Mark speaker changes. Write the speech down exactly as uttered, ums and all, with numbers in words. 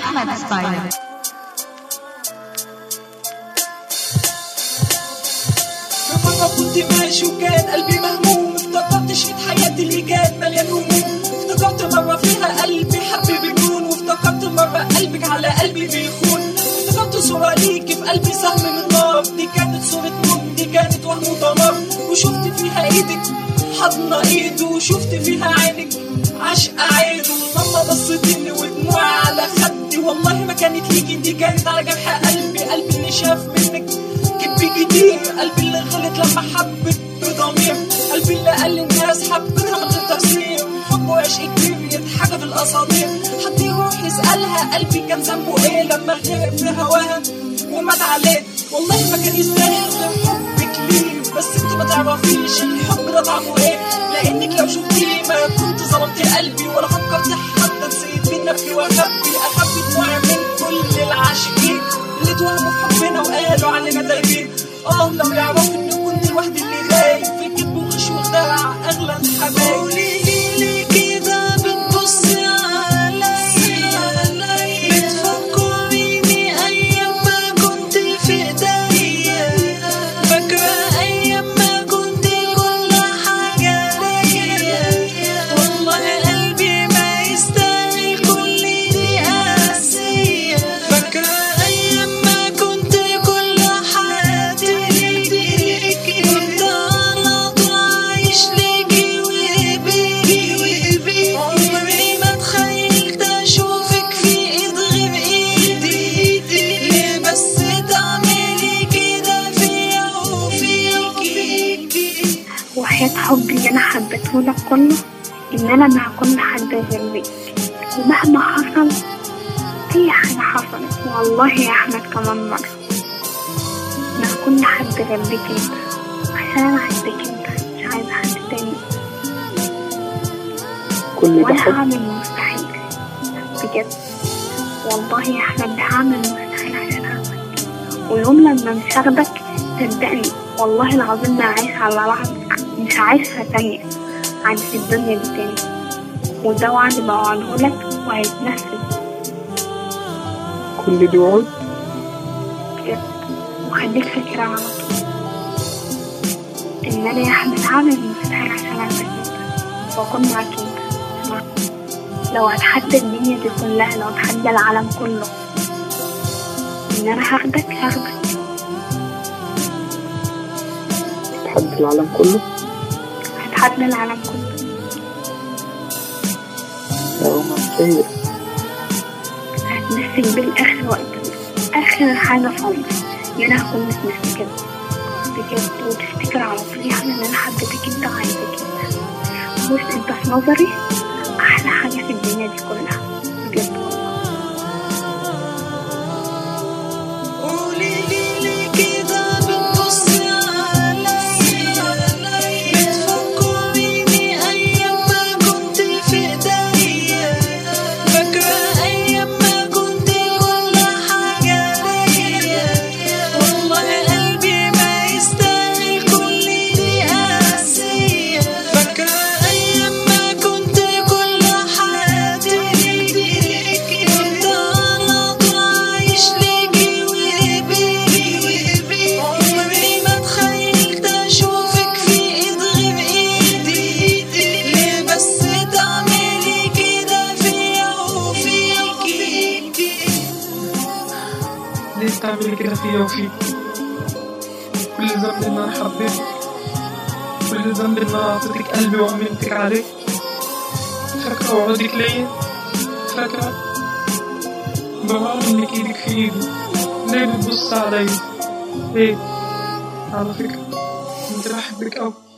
Speaker 1: أحمد ستايل.
Speaker 2: مرة كنت ماشي وكان قلبي مهموم، افتكرت شريط حياتي اللي كان مليان هموم. افتكرت مرة فيها قلبي حب بجنون، وافتكرت مرة قلبك على قلبي بيخون. افتكرت صورة ليكي في قلبي سهم من نار، دي كانت صورة موت، دي كانت وهم ودمار. وشفت فيها ايدك حضنة ايده، وشفت فيها عينك عشقة عيده. ماما بصتلي ودموعي على خدي، والله ما كانت ليكي، دي كانت على جرح قلبي. قلبي اللي شاف منك كدب كتير، قلبي اللي غلط لما حبت بضمير، قلبي اللي قال للناس حبتها من غير تفسير. حب وعشق كبير يتحكى في الاساطير، حد يروح يسألها قلبي كان ذنبه ايه لما غرق في هواها ومات عليه. والله ما كان يستاهل غير حبك ليه، بس انت ما تعرفيش الحب ده طعمه ايه. لانك لو شفتيه ما كنت ظلمتي قلبي، ولا فكرت حتى تسيبي نفسي واخبي اخبي دموعي من كل العاشقين اللي اتوهموا في حبنا وقالوا علينا دايبين. اه لو يعرفوا ان كنت لوحدي اللي دايب في الكذب وغش وخداع اغلى الحبايب.
Speaker 3: قولي ليه كده بتبصي عليا، بتفكريني ايام ما كنت في ايديا، فاكرة ايام ما كنت كل حاجة ليا. والله قلبي ما يستاهل كل دي قاسية، فاكرة ايام ما كنت كل حياتي ليكي، كنت على طول عايش ليكي وبيكي وبيكي. عمري ما تخيلت اشوفك في ايد غير ايدي، ليه بس تعملي كده فيا وفيكي؟
Speaker 4: وحياة حبي اللي أنا حبيتهولك كله إن أنا مع كل حد غير بيك، ومهما حصل أي حاجة حصلت والله يا أحمد كمان مرة مع كل حد غير بيك أنت، عشان أنا عايزك أنت مش عايزة حد تاني.
Speaker 5: كل ده
Speaker 4: وأنا
Speaker 5: حب.
Speaker 4: هعمل المستحيل بجد والله يا أحمد، هعمل المستحيل عشان أخدك. ويوم لما مش هاخدك صدقني والله العظيم ما عايش على لحظة، مش عايشها تانية عن في الدنيا دي تاني. وده وعد بوعدهولك وهيتنفذ
Speaker 5: كل دي وعود.
Speaker 4: بجد. وخليك فاكرة على طول إن أنا يا أحمد هعمل المستحيل عشان أخدك أنت وأكون معاك أنت. لو هتحدى الدنيا دي كلها، لو هتحدى العالم كله، إن أنا هاخدك هاخدك
Speaker 5: تحدي العالم كله.
Speaker 4: هتحدى العالم كله.
Speaker 5: يا رومانسية.
Speaker 4: هتمسك بالآخر وقت، آخر حاجة في عمري إن أنا هكون متمسكة كده بجد. وتفتكر على طول يعني إن أنا حبيتك أنت وعايزك أنت. بص أنت في نظري أحلى حاجة في الدنيا دي كلها بجد.
Speaker 3: قولي ليه كده بتبصي عليا، بتفكريني ايام ما كنت في ايديا، فاكرة ايام ما كنت كل حاجة ليا. والله قلبي ما يستاهل كل دي قاسية، فاكرة ايام ما كنت كل حياتي ليكي، كنت على طول عايش ليكي وبيكي وبيكي. عمري ما تخيلت اشوفك في ايد غير ايدي، ليه بس تعملي كده فيا وفيكي؟
Speaker 2: ليه تعملي كده فيا وفيك؟ كل ذنب ان انا حبيتك، كل ذنب ان انا اعطيتك قلبي وامنتك عليه. فاكرة وعودك ليا؟ فاكرة بوعد انك ايدك في ايدي. ليه بتبص عليا؟ ليه؟ على فكرة كنت بحبك اوي.